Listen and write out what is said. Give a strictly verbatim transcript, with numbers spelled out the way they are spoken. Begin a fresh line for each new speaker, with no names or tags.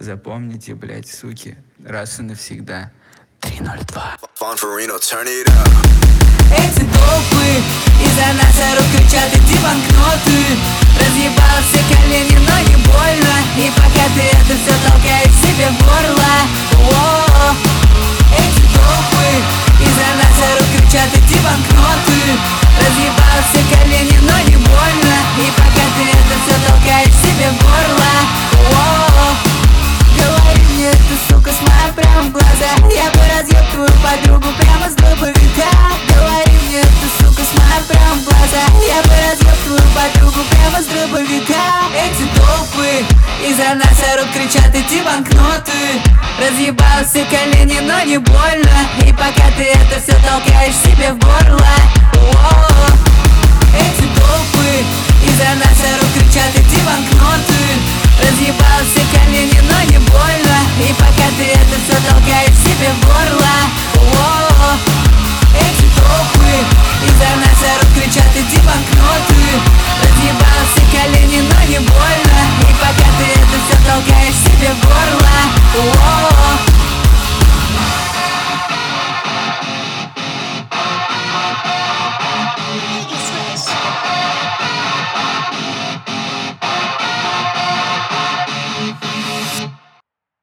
Запомните, блять, суки, раз и навсегда. три ноль два.
Эти толпы из-за нас орут, кричат: эти банкноты. Разъебал все колени, но не больно. И пока ты это все толкаешь себе в горло. О-о-о. Эти толпы из-за нас орут, кричат: эти банкноты. Разъебал все колени, но не больно. И пока ты это все толкаешь себе в горло. О-о-о. Говори мне, ты, сука, смотри прямо в глаза. Я бы разъеб твою подругу прямо с дробовика. Говори мне, ты, сука, смотри прямо в глаза. Я бы разъеб твою подругу прямо с дробовика. Эти толпы из-за нас орут, кричат: эти банкноты. Разъебал все колени, но не больно. И пока ты это все толкаешь себе в горло. О-о-о. Эти толпы из-за нас орут, кричат: эти банкноты. Разъебал все колени, но не больно. И пока ты это все толкаешь себе в горло. О-о-о. Эти толпы из-за нас орут, кричат: эти банкноты. Разъебал все колени, но не больно. И пока ты это все толкаешь себе в горло. О-о-о.